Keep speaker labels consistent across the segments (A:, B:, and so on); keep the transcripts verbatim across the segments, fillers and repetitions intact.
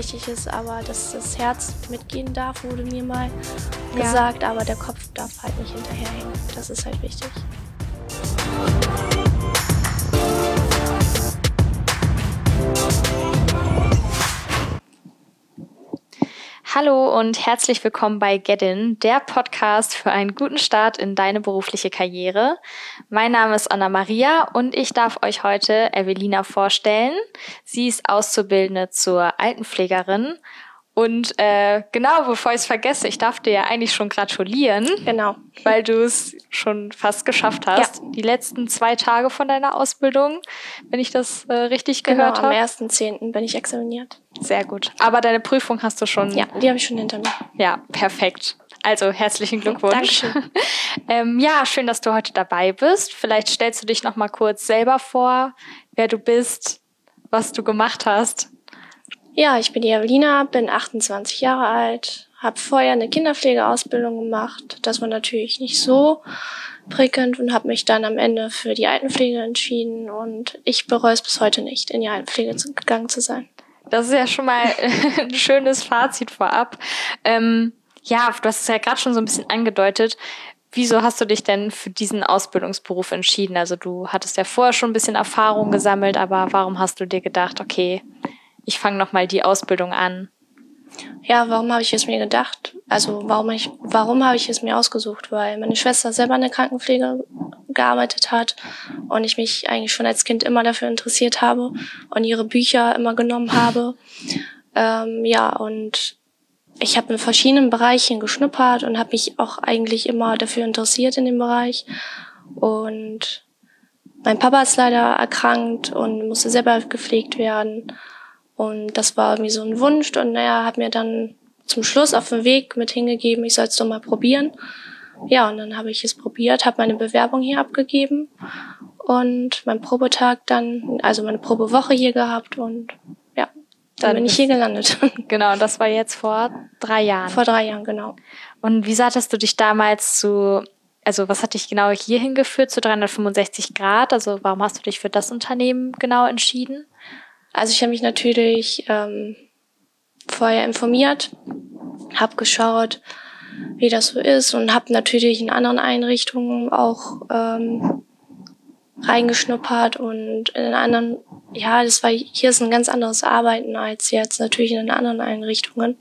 A: Wichtig ist aber, dass das Herz mitgehen darf, wurde mir mal ja. gesagt, aber der Kopf darf halt nicht hinterherhängen. Das ist halt wichtig.
B: Hallo und herzlich willkommen bei Get In, der Podcast für einen guten Start in deine berufliche Karriere. Mein Name ist Anna-Maria und ich darf euch heute Evelina vorstellen. Sie ist Auszubildende zur Altenpflegerin. Und äh, genau, bevor ich es vergesse, ich darf dir ja eigentlich schon gratulieren.
A: Genau.
B: Weil du es schon fast geschafft hast. Ja. Die letzten zwei Tage von deiner Ausbildung, wenn ich das äh, richtig
A: genau,
B: gehört habe.
A: Genau, am ersten zehnten bin ich examiniert.
B: Sehr gut. Aber deine Prüfung hast du schon?
A: Ja, die habe ich schon hinter mir.
B: Ja, perfekt. Also herzlichen Glückwunsch.
A: Dankeschön.
B: ähm, ja, schön, dass du heute dabei bist. Vielleicht stellst du dich noch mal kurz selber vor, wer du bist, was du gemacht hast.
A: Ja, ich bin die Evelina, bin achtundzwanzig Jahre alt, habe vorher eine Kinderpflegeausbildung gemacht. Das war natürlich nicht so prickelnd und habe mich dann am Ende für die Altenpflege entschieden. Und ich bereue es bis heute nicht, in die Altenpflege gegangen zu sein.
B: Das ist ja schon mal ein schönes Fazit vorab. Ähm, ja, du hast es ja gerade schon so ein bisschen angedeutet. Wieso hast du dich denn für diesen Ausbildungsberuf entschieden? Also du hattest ja vorher schon ein bisschen Erfahrung gesammelt, aber warum hast du dir gedacht, okay, ich fange nochmal die Ausbildung an?
A: Ja, warum habe ich es mir gedacht? Also warum ich, warum habe ich es mir ausgesucht? Weil meine Schwester selber in der Krankenpflege gearbeitet hat und ich mich eigentlich schon als Kind immer dafür interessiert habe und ihre Bücher immer genommen habe. Ähm, ja, und ich habe in verschiedenen Bereichen geschnuppert und habe mich auch eigentlich immer dafür interessiert in dem Bereich. Und mein Papa ist leider erkrankt und musste selber gepflegt werden. Und das war irgendwie so ein Wunsch und er hat mir dann zum Schluss auf dem Weg mit hingegeben, ich soll es doch mal probieren. Ja, und dann habe ich es probiert, habe meine Bewerbung hier abgegeben und meinen Probetag dann, also meine Probewoche hier gehabt und ja, dann, dann bin ich hier gelandet.
B: Genau, das war jetzt vor drei Jahren.
A: Vor drei Jahren, genau.
B: Und wie hattest du dich damals zu, also was hat dich genau hier hingeführt zu dreihundertfünfundsechzig Grad? Also warum hast du dich für das Unternehmen genau entschieden?
A: Also ich habe mich natürlich ähm, vorher informiert, habe geschaut, wie das so ist und habe natürlich in anderen Einrichtungen auch ähm, reingeschnuppert und in den anderen, ja, das war hier ist ein ganz anderes Arbeiten als jetzt natürlich in den anderen Einrichtungen.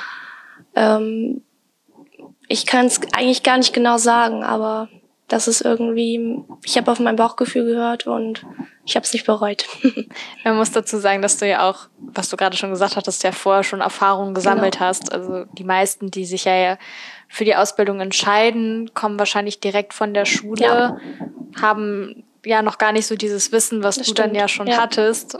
A: Ähm, ich kann es eigentlich gar nicht genau sagen, aber das ist irgendwie, ich habe auf mein Bauchgefühl gehört und ich habe es nicht bereut.
B: Man muss dazu sagen, dass du ja auch, was du gerade schon gesagt hattest, ja vorher schon Erfahrungen gesammelt genau. hast. Also die meisten, die sich ja für die Ausbildung entscheiden, kommen wahrscheinlich direkt von der Schule, ja. haben ja noch gar nicht so dieses Wissen, was das du stimmt. dann ja schon ja. hattest.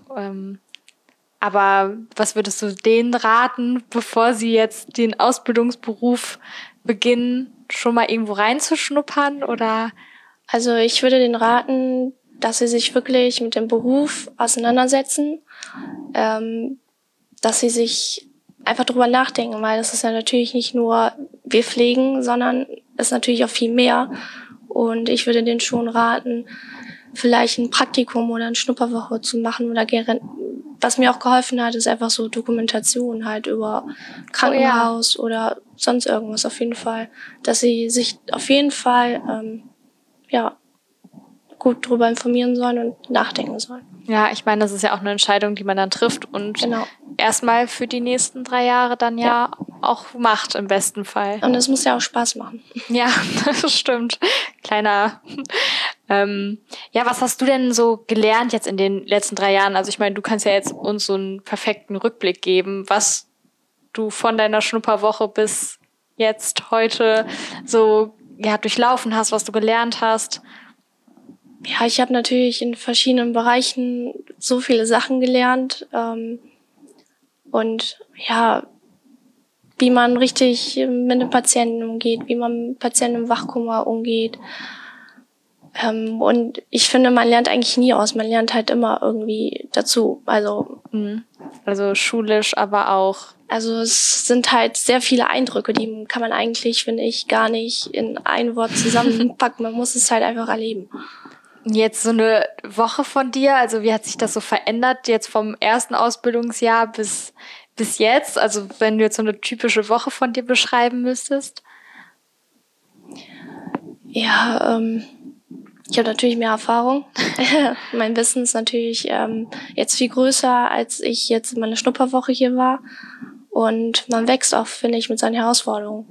B: Aber was würdest du denen raten, bevor sie jetzt den Ausbildungsberuf beginnen, schon mal irgendwo reinzuschnuppern oder?
A: Also ich würde denen raten, dass sie sich wirklich mit dem Beruf auseinandersetzen, ähm, dass sie sich einfach drüber nachdenken, weil das ist ja natürlich nicht nur wir pflegen, sondern es ist natürlich auch viel mehr. Und ich würde denen schon raten, vielleicht ein Praktikum oder eine Schnupperwoche zu machen oder gerne. Was mir auch geholfen hat, ist einfach so Dokumentation halt über Krankenhaus oh, ja. oder sonst irgendwas auf jeden Fall, dass sie sich auf jeden Fall ähm, ja gut drüber informieren sollen und nachdenken sollen.
B: Ja, ich meine, das ist ja auch eine Entscheidung, die man dann trifft und
A: genau.
B: erstmal für die nächsten drei Jahre dann ja, ja auch macht im besten Fall.
A: Und es muss ja auch Spaß machen.
B: Ja, das stimmt. Kleiner. Ähm, ja, was hast du denn so gelernt jetzt in den letzten drei Jahren? Also ich meine, du kannst ja jetzt uns so einen perfekten Rückblick geben, was du von deiner Schnupperwoche bis jetzt heute so ja durchlaufen hast, was du gelernt hast.
A: Ja, ich habe natürlich in verschiedenen Bereichen so viele Sachen gelernt ähm, und ja, wie man richtig mit den Patienten umgeht, wie man mit Patienten im Wachkoma umgeht. Ähm, und ich finde, man lernt eigentlich nie aus, man lernt halt immer irgendwie dazu. Also,
B: also schulisch, aber auch.
A: Also es sind halt sehr viele Eindrücke, die kann man eigentlich, finde ich, gar nicht in ein Wort zusammenpacken. Man muss es halt einfach erleben.
B: Jetzt so eine Woche von dir, also wie hat sich das so verändert, jetzt vom ersten Ausbildungsjahr bis bis jetzt? Also wenn du jetzt so eine typische Woche von dir beschreiben müsstest?
A: Ja, ähm, ich habe natürlich mehr Erfahrung. Mein Wissen ist natürlich ähm, jetzt viel größer, als ich jetzt in meiner Schnupperwoche hier war. Und man wächst auch, finde ich, mit seinen Herausforderungen.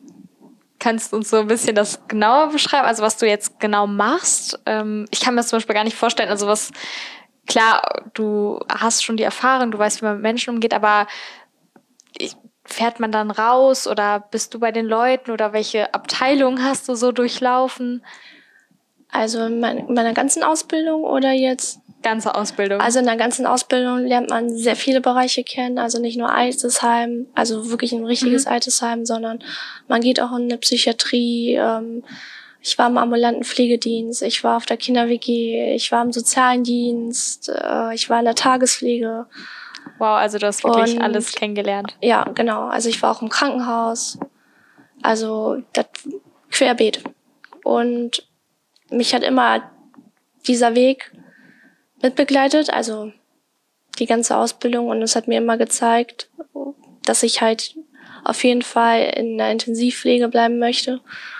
B: Kannst du uns so ein bisschen das genauer beschreiben? Also was du jetzt genau machst? Ähm, ich kann mir das zum Beispiel gar nicht vorstellen. Also was, klar, du hast schon die Erfahrung, du weißt, wie man mit Menschen umgeht, aber ich, fährt man dann raus oder bist du bei den Leuten oder welche Abteilung hast du so durchlaufen?
A: Also in mein, meiner ganzen Ausbildung oder jetzt?
B: Ganze Ausbildung.
A: Also in der ganzen Ausbildung lernt man sehr viele Bereiche kennen, also nicht nur Altersheim, also wirklich ein richtiges mhm. Altersheim, sondern man geht auch in eine Psychiatrie. Ähm, ich war im ambulanten Pflegedienst, ich war auf der Kinder-W G, ich war im sozialen Dienst, äh, ich war in der Tagespflege.
B: Wow, also du hast wirklich
A: Und,
B: alles kennengelernt.
A: Ja, genau. Also ich war auch im Krankenhaus, also das querbeet. Und mich hat immer dieser Weg mitbegleitet, also die ganze Ausbildung, und es hat mir immer gezeigt, dass ich halt auf jeden Fall in der Intensivpflege bleiben möchte.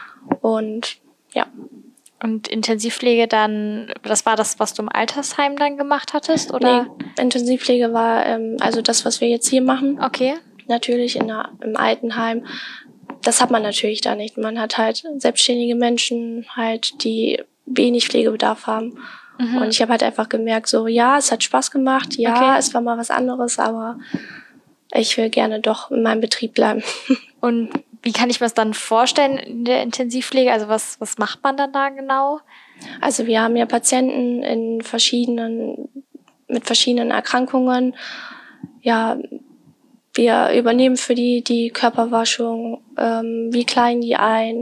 A: Und ja.
B: Und Intensivpflege dann, das war das, was du im Altersheim dann gemacht hattest, oder?
A: Nee, Intensivpflege war ähm, also das, was wir jetzt hier machen.
B: Okay.
A: Natürlich in der, im Altenheim. Das hat man natürlich da nicht. Man hat halt selbstständige Menschen, halt, die wenig Pflegebedarf haben. Mhm. Und ich habe halt einfach gemerkt, so, ja, es hat Spaß gemacht, ja, okay. Es war mal was anderes, aber ich will gerne doch in meinem Betrieb bleiben.
B: Und wie kann ich mir das dann vorstellen in der Intensivpflege? Also was, was macht man dann da genau?
A: Also wir haben ja Patienten in verschiedenen, mit verschiedenen Erkrankungen. Ja, wir übernehmen für die die Körperwaschung, ähm, wir kleiden die ein,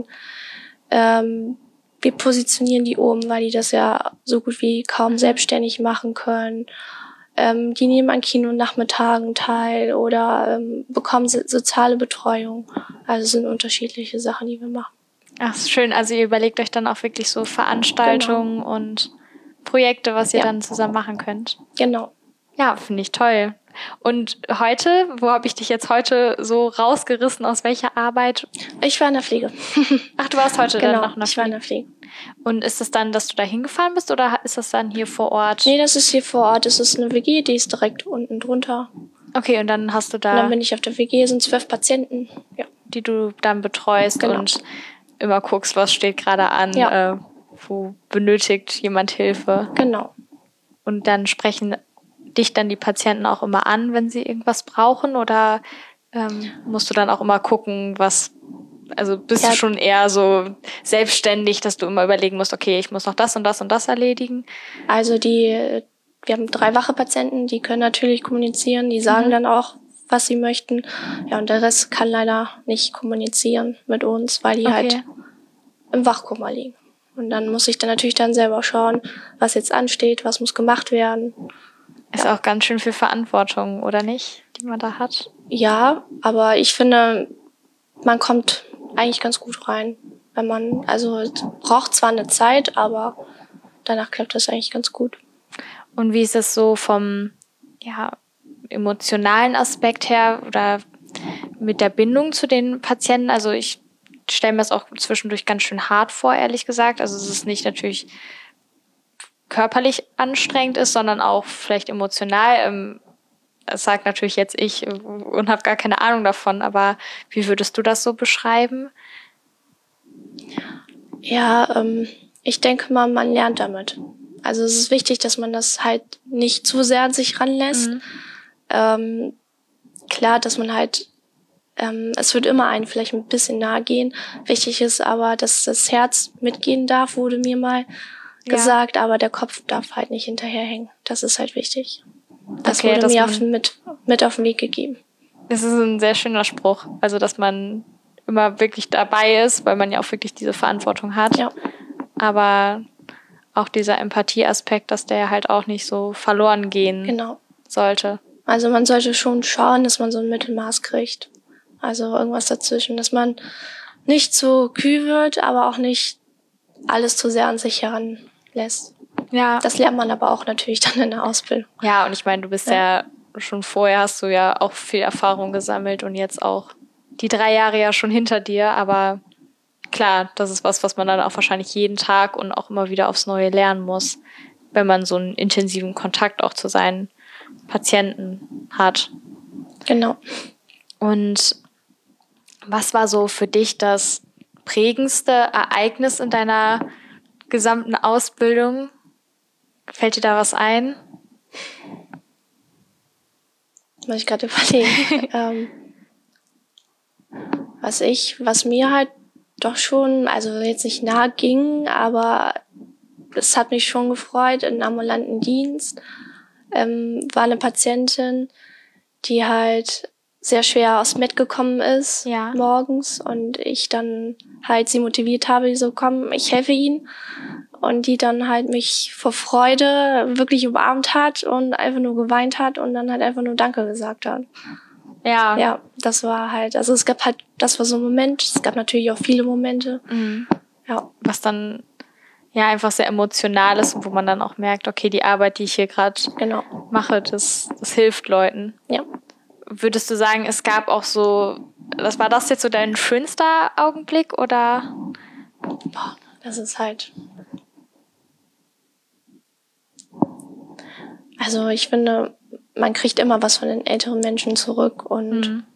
A: ähm, wir positionieren die oben, weil die das ja so gut wie kaum selbstständig machen können. Ähm, die nehmen an Kinonachmittagen teil oder ähm, bekommen so- soziale Betreuung. Also es sind unterschiedliche Sachen, die wir machen.
B: Ach, schön. Also ihr überlegt euch dann auch wirklich so Veranstaltungen genau. und Projekte, was ihr ja. dann zusammen machen könnt.
A: Genau.
B: Ja, finde ich toll. Und heute, wo habe ich dich jetzt heute so rausgerissen, aus welcher Arbeit?
A: Ich war in der Pflege.
B: Ach, du warst heute
A: genau,
B: dann noch in der Pflege?
A: ich war in der Pflege.
B: Und ist es dann, dass du da hingefahren bist oder ist das dann hier vor Ort?
A: Nee, das ist hier vor Ort. Das ist eine W G, die ist direkt unten drunter.
B: Okay, und dann hast du da...
A: Und dann bin ich auf der W G, sind zwölf Patienten, ja.
B: Die du dann betreust
A: genau.
B: und immer guckst, was steht gerade an,
A: ja.
B: äh, wo benötigt jemand Hilfe.
A: Genau.
B: Und dann sprechen dich dann die Patienten auch immer an, wenn sie irgendwas brauchen, oder ähm, musst du dann auch immer gucken, was, also bist ja. du schon eher so selbstständig, dass du immer überlegen musst, okay, ich muss noch das und das und das erledigen?
A: Also die, wir haben drei wache Patienten, die können natürlich kommunizieren, die sagen mhm. dann auch, was sie möchten. Ja, und der Rest kann leider nicht kommunizieren mit uns, weil die okay. halt im Wachkoma liegen. Und dann muss ich dann natürlich dann selber schauen, was jetzt ansteht, was muss gemacht werden.
B: Ist ja. auch ganz schön viel Verantwortung, oder nicht, die man da hat?
A: Ja, aber ich finde, man kommt eigentlich ganz gut rein. Wenn man, also es braucht zwar eine Zeit, aber danach klappt das eigentlich ganz gut.
B: Und wie ist es so vom ja, emotionalen Aspekt her oder mit der Bindung zu den Patienten? Also ich stelle mir das auch zwischendurch ganz schön hart vor, ehrlich gesagt. Also es ist nicht natürlich körperlich anstrengend ist, sondern auch vielleicht emotional. Das sagt natürlich jetzt ich und habe gar keine Ahnung davon, aber wie würdest du das so beschreiben?
A: Ja, ähm, ich denke mal, man lernt damit. Also es ist wichtig, dass man das halt nicht zu sehr an sich ranlässt. Mhm. Ähm, klar, dass man halt, ähm, es wird immer einen vielleicht ein bisschen nahe gehen. Wichtig ist aber, dass das Herz mitgehen darf, wurde mir mal gesagt, ja. aber der Kopf darf halt nicht hinterherhängen. Das ist halt wichtig. Das okay, wurde mir auf, mit, mit auf den Weg gegeben.
B: Das ist ein sehr schöner Spruch. Also, dass man immer wirklich dabei ist, weil man ja auch wirklich diese Verantwortung hat.
A: Ja.
B: Aber auch dieser Empathieaspekt, dass der halt auch nicht so verloren gehen
A: genau.
B: sollte.
A: Also man sollte schon schauen, dass man so ein Mittelmaß kriegt. Also irgendwas dazwischen, dass man nicht zu kühl wird, aber auch nicht alles zu sehr an sich heranlässt.
B: Ja.
A: Das lernt man aber auch natürlich dann in der Ausbildung.
B: Ja, und ich meine, du bist ja, ja schon vorher hast du ja auch viel Erfahrung gesammelt und jetzt auch die drei Jahre ja schon hinter dir, aber klar, das ist was, was man dann auch wahrscheinlich jeden Tag und auch immer wieder aufs Neue lernen muss, wenn man so einen intensiven Kontakt auch zu seinen Patienten hat.
A: Genau.
B: Und was war so für dich das prägendste Ereignis in deiner gesamten Ausbildung? Fällt dir da was ein?
A: Muss ich gerade überlegen. ähm, was ich, was mir halt doch schon, also jetzt nicht nahe ging, aber es hat mich schon gefreut, in ambulanten Dienst ähm, war eine Patientin, die halt sehr schwer aus dem Bett gekommen ist
B: ja.
A: morgens und ich dann halt sie motiviert habe, die so, komm, ich helfe ihnen. Und die dann halt mich vor Freude wirklich umarmt hat und einfach nur geweint hat und dann halt einfach nur Danke gesagt hat.
B: Ja.
A: Ja, das war halt, also es gab halt, das war so ein Moment, es gab natürlich auch viele Momente.
B: Mhm.
A: Ja.
B: Was dann ja einfach sehr emotional ist und wo man dann auch merkt, okay, die Arbeit, die ich hier gerade
A: genau.
B: mache, das, das hilft Leuten.
A: Ja.
B: Würdest du sagen, es gab auch so, was war das jetzt so dein schönster Augenblick oder?
A: Boah, das ist halt. Also ich finde, man kriegt immer was von den älteren Menschen zurück und
B: mhm.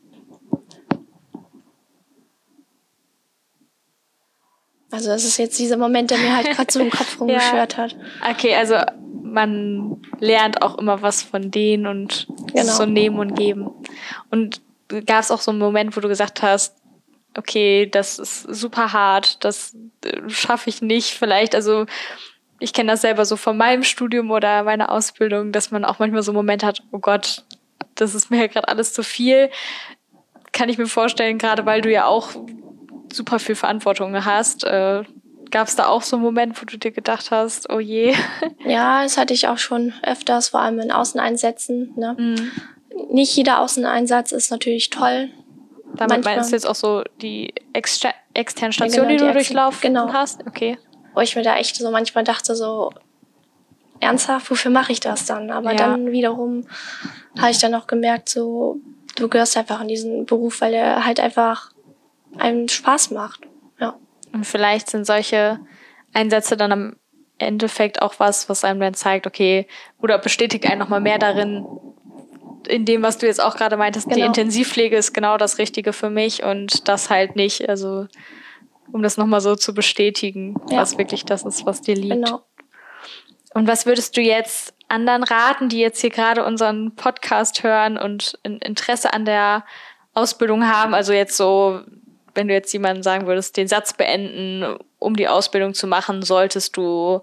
A: also das ist jetzt dieser Moment, der mir halt gerade so im Kopf rumgeschwört
B: ja.
A: hat.
B: Okay, also man lernt auch immer was von denen und
A: genau.
B: so nehmen und geben. Und gab es auch so einen Moment, wo du gesagt hast, okay, das ist super hart, das schaffe ich nicht vielleicht, also ich kenne das selber so von meinem Studium oder meiner Ausbildung, dass man auch manchmal so einen Moment hat, oh Gott, das ist mir ja gerade alles zu viel. Kann ich mir vorstellen, gerade weil du ja auch super viel Verantwortung hast. Äh, Gab es da auch so einen Moment, wo du dir gedacht hast, oh je?
A: Ja, das hatte ich auch schon öfters, vor allem in Außeneinsätzen. Ne?
B: Mhm.
A: Nicht jeder Außeneinsatz ist natürlich toll.
B: Damit
A: Manchmal,
B: meinst du jetzt auch so die extra, externen Stationen,
A: ja, genau,
B: die du
A: die
B: durchlaufen
A: genau.
B: hast? Okay.
A: Wo ich mir da echt so manchmal dachte, so ernsthaft, wofür mache ich das dann? Aber
B: ja.
A: dann wiederum habe ich dann auch gemerkt, so du gehörst einfach in diesen Beruf, weil er halt einfach einem Spaß macht. Ja.
B: Und vielleicht sind solche Einsätze dann am Endeffekt auch was, was einem dann zeigt, okay, oder bestätigt einen nochmal mehr darin, in dem, was du jetzt auch gerade meintest, genau. Die Intensivpflege ist genau das Richtige für mich und das halt nicht, also um das nochmal so zu bestätigen, ja. Was wirklich das ist, was dir liegt.
A: Genau.
B: Und was würdest du jetzt anderen raten, die jetzt hier gerade unseren Podcast hören und ein Interesse an der Ausbildung haben, also jetzt so, wenn du jetzt jemandem sagen würdest, den Satz beenden, um die Ausbildung zu machen, solltest du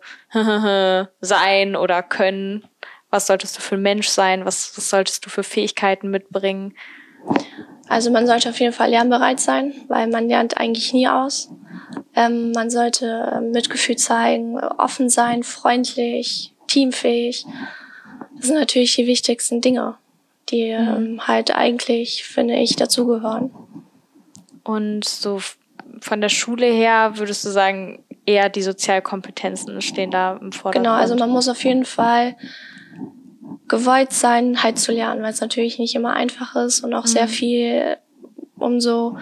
B: sein oder können. Was solltest du für ein Mensch sein? Was, was solltest du für Fähigkeiten mitbringen?
A: Also man sollte auf jeden Fall lernbereit sein, weil man lernt eigentlich nie aus. Ähm, man sollte Mitgefühl zeigen, offen sein, freundlich, teamfähig. Das sind natürlich die wichtigsten Dinge, die mhm. ähm, halt eigentlich, finde ich, dazugehören.
B: Und so von der Schule her würdest du sagen, eher die Sozialkompetenzen stehen da im Vordergrund?
A: Genau, also man muss auf jeden Fall gewollt sein, halt zu lernen, weil es natürlich nicht immer einfach ist und auch mhm. sehr viel, umso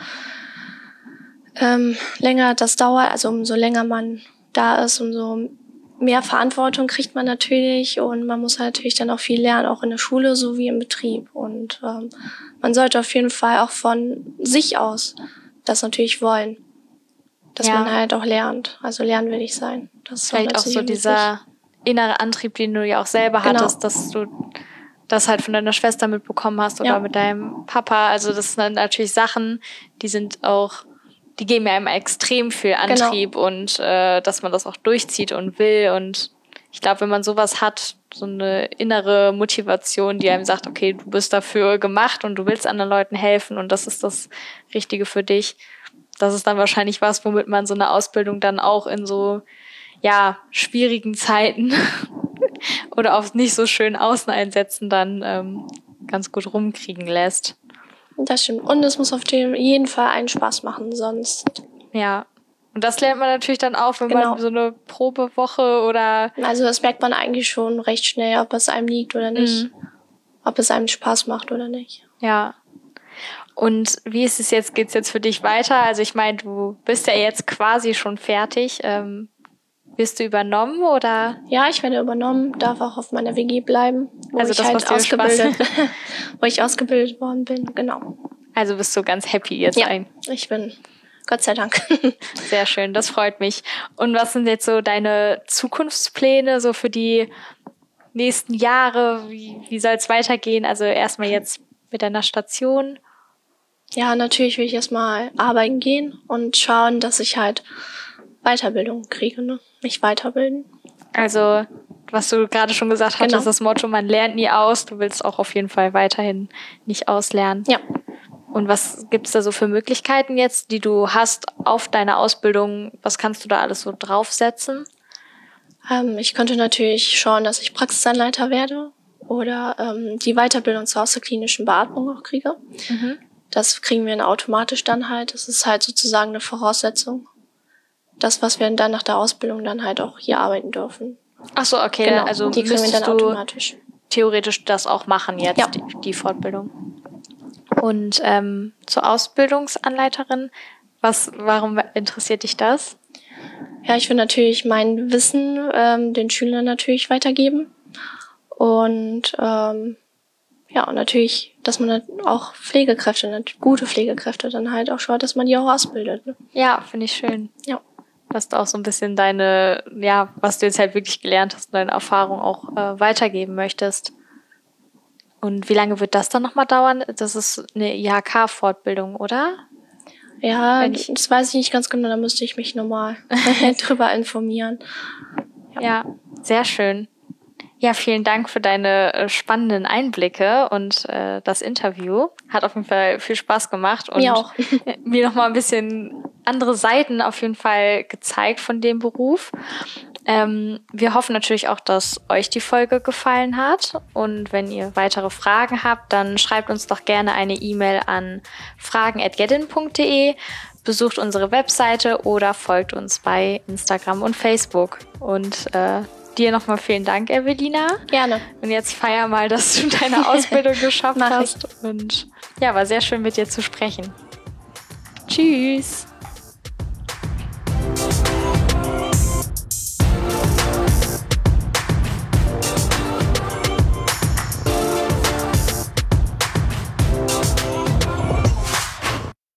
A: ähm, länger das dauert, also umso länger man da ist, umso mehr Verantwortung kriegt man natürlich und man muss halt natürlich dann auch viel lernen, auch in der Schule sowie im Betrieb. Und ähm, man sollte auf jeden Fall auch von sich aus das natürlich wollen, dass ja. man halt auch lernt, also lernwillig sein. Das ist
B: vielleicht auch, auch so dieser innere Antrieb, den du ja auch selber genau. hattest, dass du das halt von deiner Schwester mitbekommen hast oder ja. mit deinem Papa. Also das sind natürlich Sachen, die sind auch, die geben ja einem extrem viel Antrieb genau. und äh, dass man das auch durchzieht und will. Und ich glaube, wenn man sowas hat, so eine innere Motivation, die einem sagt, okay, du bist dafür gemacht und du willst anderen Leuten helfen und das ist das Richtige für dich. Das ist dann wahrscheinlich was, womit man so eine Ausbildung dann auch in so ja schwierigen Zeiten oder auf nicht so schönen Außeneinsätzen dann ähm, ganz gut rumkriegen lässt.
A: Das stimmt. Und es muss auf jeden Fall einen Spaß machen, sonst...
B: Ja, und das lernt man natürlich dann auch, wenn genau. man so eine Probewoche oder...
A: Also das merkt man eigentlich schon recht schnell, ob es einem liegt oder nicht. Mhm. ob es einem Spaß macht oder nicht.
B: Ja. Und wie ist es jetzt, geht's jetzt für dich weiter? Also ich meine, du bist ja jetzt quasi schon fertig. Ähm, wirst du übernommen oder?
A: Ja, ich werde übernommen, darf auch auf meiner W G bleiben, wo
B: also
A: ich
B: das,
A: halt ausgebildet, wo ich ausgebildet worden bin, genau.
B: Also bist du ganz happy jetzt
A: ja,
B: ein?
A: Ich bin, Gott sei Dank.
B: Sehr schön, das freut mich. Und was sind jetzt so deine Zukunftspläne so für die nächsten Jahre? Wie, wie soll es weitergehen? Also erstmal jetzt mit deiner Station.
A: Ja, natürlich will ich erstmal arbeiten gehen und schauen, dass ich halt Weiterbildung kriege, ne? Mich weiterbilden.
B: Also, was du gerade schon gesagt hast,
A: genau.
B: ist das Motto, man lernt nie aus. Du willst auch auf jeden Fall weiterhin nicht auslernen.
A: Ja.
B: Und was gibt's da so für Möglichkeiten jetzt, die du hast auf deine Ausbildung? Was kannst du da alles so draufsetzen?
A: Ähm, ich könnte natürlich schauen, dass ich Praxisanleiter werde oder ähm, die Weiterbildung zur außerklinischen Beatmung auch kriege.
B: Mhm.
A: Das kriegen wir dann automatisch dann halt. Das ist halt sozusagen eine Voraussetzung. Das, was wir dann nach der Ausbildung dann halt auch hier arbeiten dürfen.
B: Ach so, okay.
A: Genau,
B: also
A: die kriegen wir dann automatisch.
B: Theoretisch das auch machen jetzt,
A: ja.
B: die, die Fortbildung. Und ähm, zur Ausbildungsanleiterin, was, warum interessiert dich das?
A: Ja, ich will natürlich mein Wissen ähm, den Schülern natürlich weitergeben. Und ähm, ja, und natürlich, dass man auch Pflegekräfte, gute Pflegekräfte dann halt auch schaut, dass man die auch ausbildet. Ne?
B: Ja, finde ich schön.
A: Ja.
B: Dass du auch so ein bisschen deine, ja, was du jetzt halt wirklich gelernt hast, deine Erfahrung auch äh, weitergeben möchtest. Und wie lange wird das dann nochmal dauern? Das ist eine I H K-Fortbildung, oder?
A: Ja, ich, das weiß ich nicht ganz genau, da müsste ich mich nochmal drüber informieren.
B: Ja. ja, sehr schön. Ja, vielen Dank für deine äh, spannenden Einblicke und äh, das Interview. Hat auf jeden Fall viel Spaß gemacht und
A: mir auch.
B: mir nochmal ein bisschen andere Seiten auf jeden Fall gezeigt von dem Beruf. Ähm, wir hoffen natürlich auch, dass euch die Folge gefallen hat. Und wenn ihr weitere Fragen habt, dann schreibt uns doch gerne eine E-Mail an fragen at gedin punkt de, besucht unsere Webseite oder folgt uns bei Instagram und Facebook. Und äh, dir nochmal vielen Dank, Evelina.
A: Gerne.
B: Und jetzt feier mal, dass du deine Ausbildung geschafft hast. Und ja, war sehr schön mit dir zu sprechen. Tschüss.